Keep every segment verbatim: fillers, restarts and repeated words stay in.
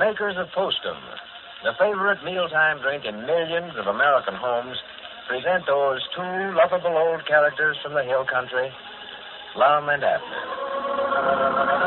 makers of Postum, the favorite mealtime drink in millions of American homes, present those two lovable old characters from the hill country, Lum and Abner.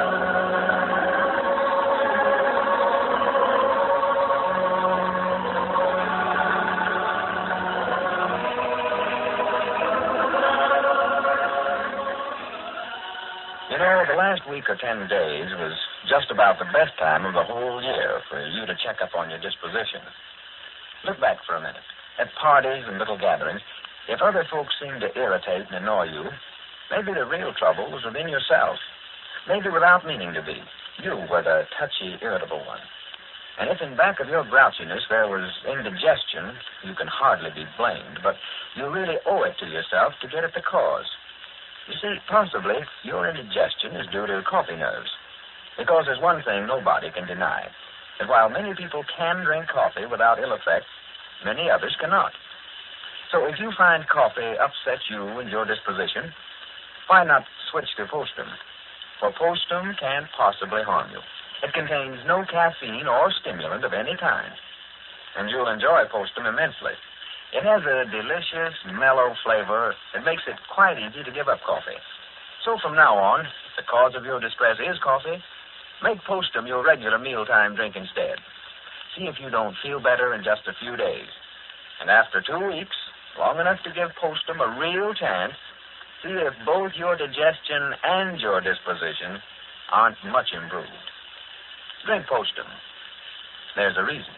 You know, the last week or ten days was just about the best time of the whole year for you to check up on your disposition. Look back for a minute. At parties and little gatherings, if other folks seem to irritate and annoy you, maybe the real trouble was within yourself. Maybe without meaning to be. You were the touchy, irritable one. And if in back of your grouchiness there was indigestion, you can hardly be blamed, but you really owe it to yourself to get at the cause. You see, possibly your indigestion is due to coffee nerves. Because there's one thing nobody can deny, that while many people can drink coffee without ill effects, many others cannot. So if you find coffee upsets you and your disposition, why not switch to Postum? For Postum can't possibly harm you. It contains no caffeine or stimulant of any kind. And you'll enjoy Postum immensely. It has a delicious, mellow flavor that makes it quite easy to give up coffee. So from now on, if the cause of your distress is coffee, make Postum your regular mealtime drink instead. See if you don't feel better in just a few days. And after two weeks, long enough to give Postum a real chance, see if both your digestion and your disposition aren't much improved. Drink Postum. There's a reason.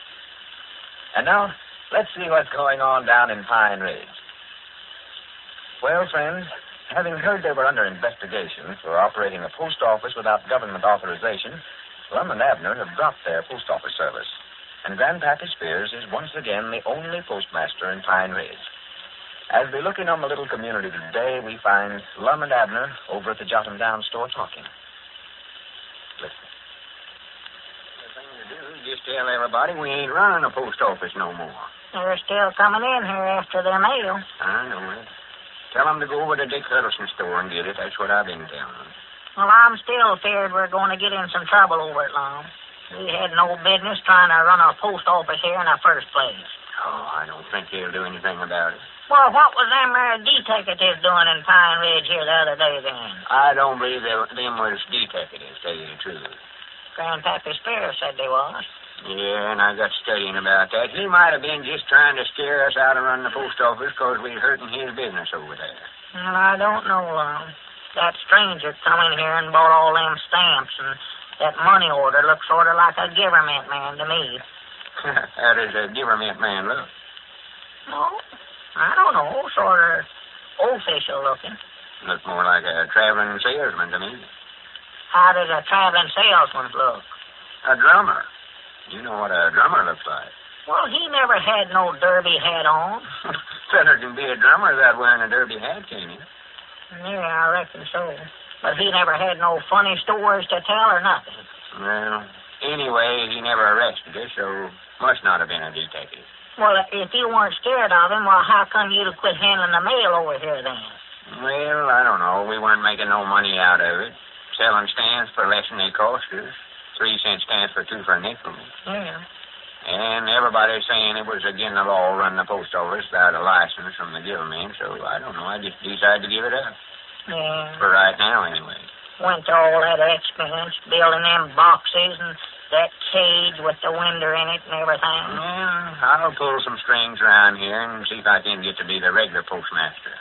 And now, let's see what's going on down in Pine Ridge. Well, friends, having heard they were under investigation for operating a post office without government authorization, Lum and Abner have dropped their post office service. And Grandpappy Spears is once again the only postmaster in Pine Ridge. As we look in on the little community today, we find Lum and Abner over at the Jot 'em Down store talking. Listen. The thing to do is just tell everybody we ain't running a post office no more. They're still coming in here after their mail. I know it. Tell them to go over to Dick Huddleston store and get it. That's what I've been telling them. Well, I'm still feared we're going to get in some trouble over it, Lum. We had no business trying to run a post office here in the first place. Oh, I don't think he'll do anything about it. Well, what was them uh, detectives doing in Pine Ridge here the other day, then? I don't believe they, them was detectives, tell you the truth. Grandpappy Spears said they was. Yeah, and I got studying about that. He might have been just trying to scare us out of running the post office because we're hurting his business over there. Well, I don't know, Lum. That stranger come in here and bought all them stamps, and that money order looks sort of like a government man to me. How does a government man look? No, I don't know. Sort of official looking. Look more like a traveling salesman to me. How does a traveling salesman look? A drummer. You know what a drummer looks like. Well, he never had no derby hat on. Feller can be a drummer without wearing a derby hat, can he? Yeah, I reckon so. But he never had no funny stories to tell or nothing. Well, anyway, he never arrested us, so must not have been a detective. Well, if you weren't scared of him, well, how come you'd have quit handling the mail over here then? Well, I don't know. We weren't making no money out of it. Selling stamps for less than they cost us. Three cent stamps for two for a nickel. Yeah. And everybody's saying it was against the law running the post office without a license from the government, so I don't know. I just decided to give it up. Yeah. For right now, anyway. Went to all that expense, building them boxes and that cage with the window in it and everything. Yeah, I'll pull some strings around here and see if I can get to be the regular postmaster.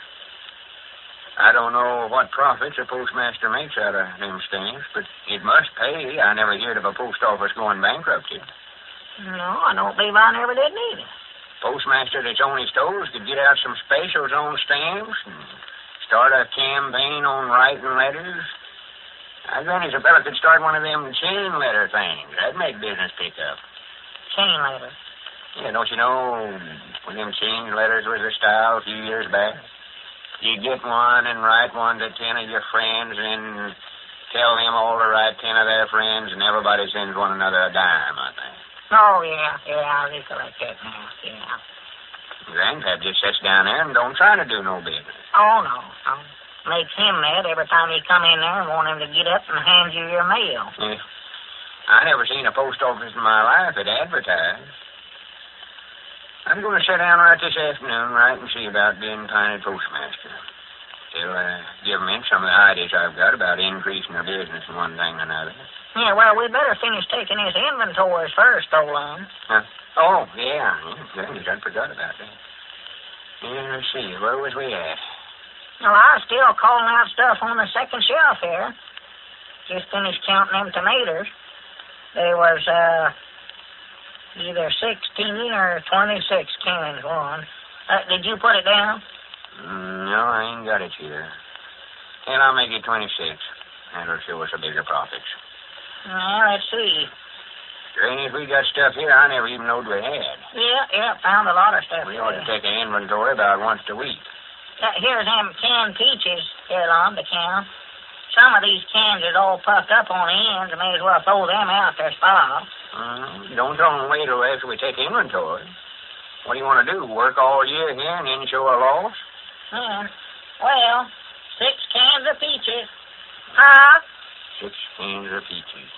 I don't know what profits a postmaster makes out of them stamps, but it must pay. I never heard of a post office going bankrupt. No, I don't believe I never did neither. Postmaster that's on his toes could get out some specials on stamps and start a campaign on writing letters. I granted a fella could start one of them chain letter things. That'd make business pick up. Chain letter? Yeah, don't you know when them chain letters was the style a few years back? You get one and write one to ten of your friends and tell them all to write ten of their friends, and everybody sends one another a dime, I think. Oh, yeah, yeah, I recollect that now, yeah. Grandpap just sits down there and don't try to do no business. Oh, no, no. Makes him mad every time you come in there and want him to get up and hand you your mail. Yeah. I never seen a post office in my life that advertised. I'm going to sit down right this afternoon, write and see about being appointed postmaster. Till uh, give them in some of the ideas I've got about increasing their business and one thing and another. Yeah, well, we better finish taking his inventories first, old Lon. Huh? Oh, yeah. yeah. Goodness, I forgot about that. Yeah, let's see. Where was we at? Well, I was still calling out stuff on the second shelf here. Just finished counting them tomatoes. There was, uh, either sixteen or twenty-six cans on. Uh, did you put it down? Mm, no, I ain't got it here. Well, I'll make it twenty-six. That'll show us a bigger profits. Well, let's see. Granny, if we got stuff here I never even knowed we had. Yeah, yeah, found a lot of stuff. We ought to take an inventory about once a week. Uh, here's them canned peaches here on the can. Some of these cans is all puffed up on the ends. I may as well throw them out. They're spoiled. Mm, don't throw them away till after we take inventory. What do you want to do, work all year here and then show a loss? Hmm. Well, six cans of peaches. Huh? Six cans of peaches.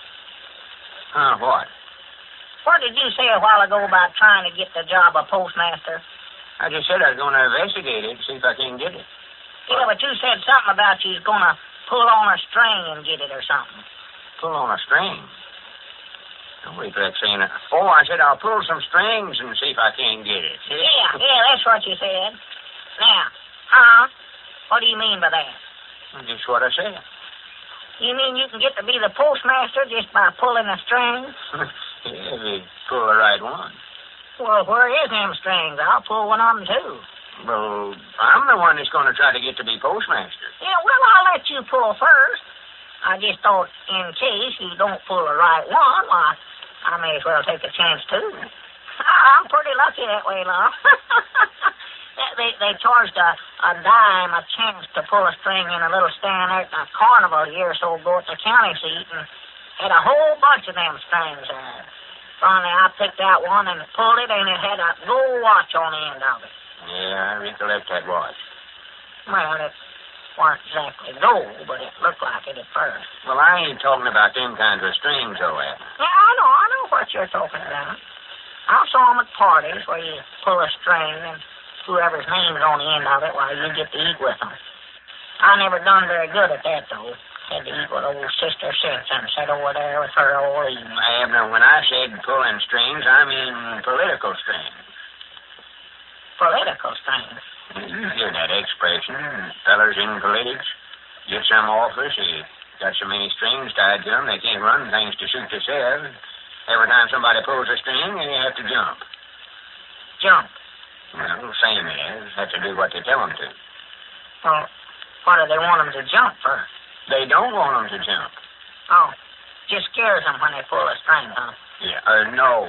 Huh, what? What did you say a while ago about trying to get the job of postmaster? I just said I was going to investigate it, see if I can get it. Yeah, but you said something about you's going to pull on a string and get it or something. Pull on a string? Don't wait for that saying. Oh, I said I'll pull some strings and see if I can get it. Yeah, yeah, that's what you said. Now, huh? What do you mean by that? Just what I said. You mean you can get to be the postmaster just by pulling a string? Yeah, if you pull the right one. Well, where is them strings? I'll pull one of them, too. Well, I'm the one that's going to try to get to be postmaster. Yeah, well, I'll let you pull first. I just thought in case you don't pull the right one, why, I may as well take a chance, too. I'm pretty lucky that way, Lon. they, they charged a, a dime a chance to pull a string in a little stand there at a carnival a year or so ago at the county seat, and had a whole bunch of them strings there. Finally, I picked out one and pulled it, and it had a gold watch on the end of it. Yeah, I recollect that watch. Well, it weren't exactly gold, but it looked like it at first. Well, I ain't talking about them kinds of strings, though, Adam. Yeah, I know, I know what you're talking about. I saw them at parties where you pull a string and whoever's name's on the end of it, well, you get to eat with them. I never done very good at that, though. Had to eat with old Sister Simpson, sat over there with her all evening. Abner, when I said pulling strings, I mean political strings. Political strings? You hear that expression. Fellers in politics get some office, they got so many strings tied to them, they can't run things to suit themselves. Every time somebody pulls a string, they have to jump. Jump? Well, same as. Have to do what they tell them to. Well, what do they want them to jump for? They don't want them to jump. Oh, just scares them when they pull a string, huh? Yeah, or no.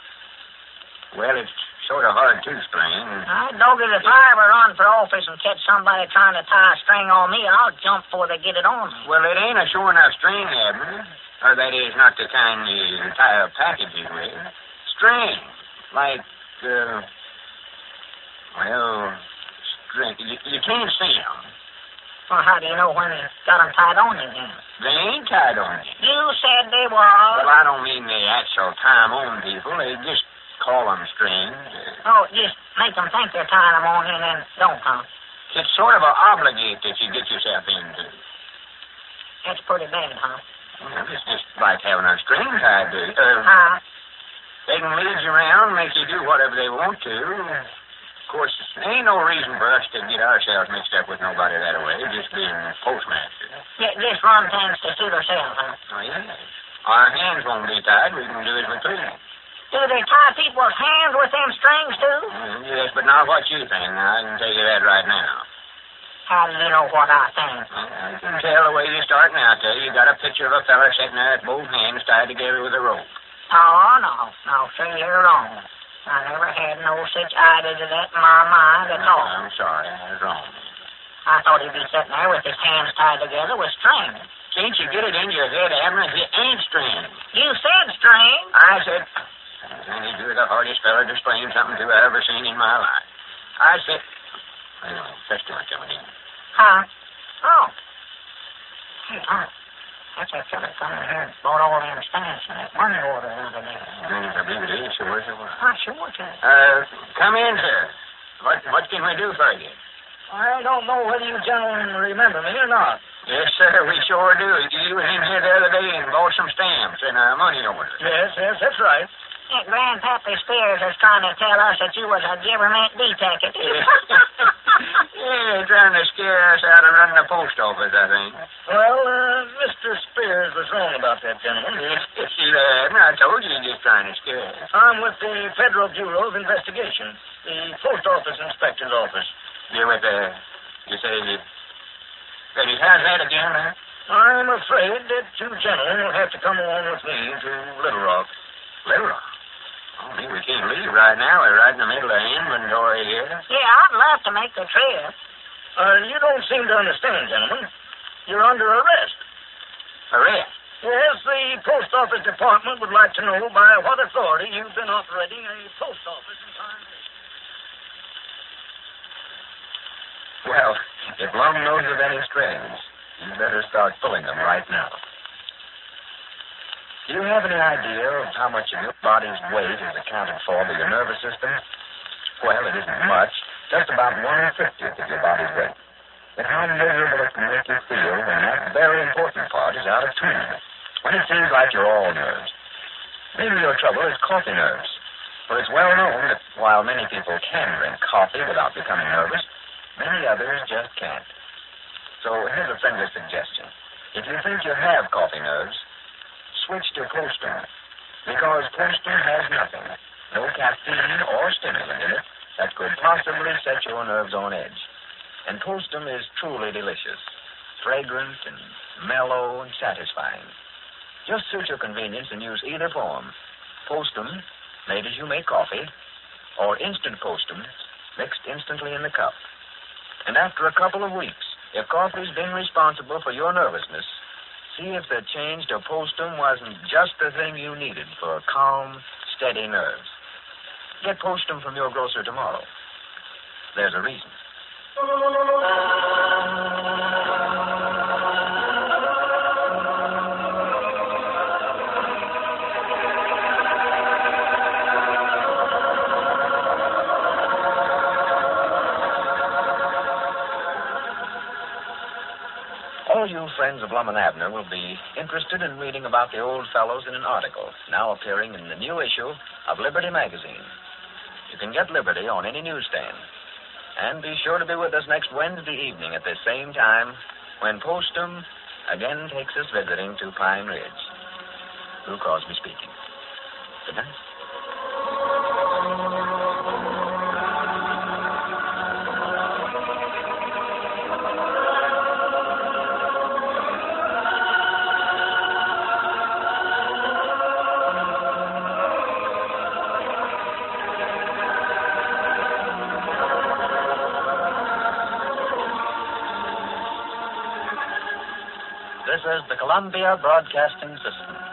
Well, it's sort of hard to explain. I doggy, if I ever run for office and catch somebody trying to tie a string on me, I'll jump before they get it on me. Well, it ain't a sure enough string, Abner. Or that is not the kind you tie up packages with. String. Like, uh, well, string. You, you can't see them. Well, how do you know when you got them tied on you then? They ain't tied on you. You said they were. Well, I don't mean they actual tie 'em on people. They just call them strings. Oh, just make them think they're tying them on you and then don't, huh? It's sort of an obligate that you get yourself into. That's pretty bad, huh? Well, it's just like having a string tied to you. Uh, Huh? They can lead you around, make you do whatever they want to. Of course, there ain't no reason for us to get ourselves mixed up with nobody that way, just being postmaster. Yeah, just run things to suit ourselves, huh? Oh, yes. Our hands won't be tied. We can do as we please. Do they tie people's hands with them strings, too? Mm, yes, but not what you think. I can tell you that right now. How do you know what I think? I can tell the way you're starting out there. You got a picture of a fella sitting there with both hands tied together with a rope. Oh, no. No, sir, you're wrong. I never had no such idea of that in my mind at all. I'm sorry. I was wrong. I thought he'd be sitting there with his hands tied together with string. Can't you get it into your head, Abner? He ain't string. You said string. I said... And you're the hardest fella to explain something to I ever seen in my life. I said... Anyway, customer coming in. Huh? Oh. Hey, huh? That's that fella coming here and brought all them stamps and that money order over there. Mm, I believe it is, sure, sure. I sure can. Uh, come in, sir. What, what can we do for you? I don't know whether you gentlemen remember me or not. Yes, sir, we sure do. You was in here the other day and bought some stamps and a money order. Yes, yes, that's right. That Grandpappy Spears is trying to tell us that you was a government detective. Yeah, trying to scare us out of running the post office, I think. Well, uh, Mister Spears was wrong about that, gentlemen. Yes, see that? I told you you're just trying to scare us. I'm with the Federal Bureau of Investigation, the Post Office Inspector's Office. You're with, uh, you say you... But how's that again, huh? I'm afraid that you gentlemen will have to come along with me to Little Rock. Little Rock? Oh, me, we can't leave right now. We're right in the middle of inventory here. Yeah, I'd love to make the trip. Uh, you don't seem to understand, gentlemen. You're under arrest. Arrest? Yes, the Post Office Department would like to know by what authority you've been operating a post office in Pine Ridge. Well, if Lum knows of any strings, you better start pulling them right now. Do you have any idea of how much of your body's weight is accounted for by your nervous system? Well, it isn't much. Just about one-fiftieth of your body's weight. But how miserable it can make you feel when that very important part is out of tune. When it seems like you're all nerves. Maybe your trouble is coffee nerves. For it's well known that while many people can drink coffee without becoming nervous, many others just can't. So here's a friendly suggestion. If you think you have coffee nerves, switch to Postum, because Postum has nothing, no caffeine or stimulant in it, that could possibly set your nerves on edge. And Postum is truly delicious, fragrant and mellow and satisfying. Just suit your convenience and use either form. Postum, made as you make coffee, or instant Postum, mixed instantly in the cup. And after a couple of weeks, if coffee's been responsible for your nervousness, see if the change to Postum wasn't just the thing you needed for calm, steady nerves. Get Postum from your grocer tomorrow. There's a reason. All you friends of Lum and Abner will be interested in reading about the old fellows in an article now appearing in the new issue of Liberty Magazine. You can get Liberty on any newsstand. And be sure to be with us next Wednesday evening at the same time when Postum again takes us visiting to Pine Ridge. Lou Crosby speaking. Good night. This is the Columbia Broadcasting System.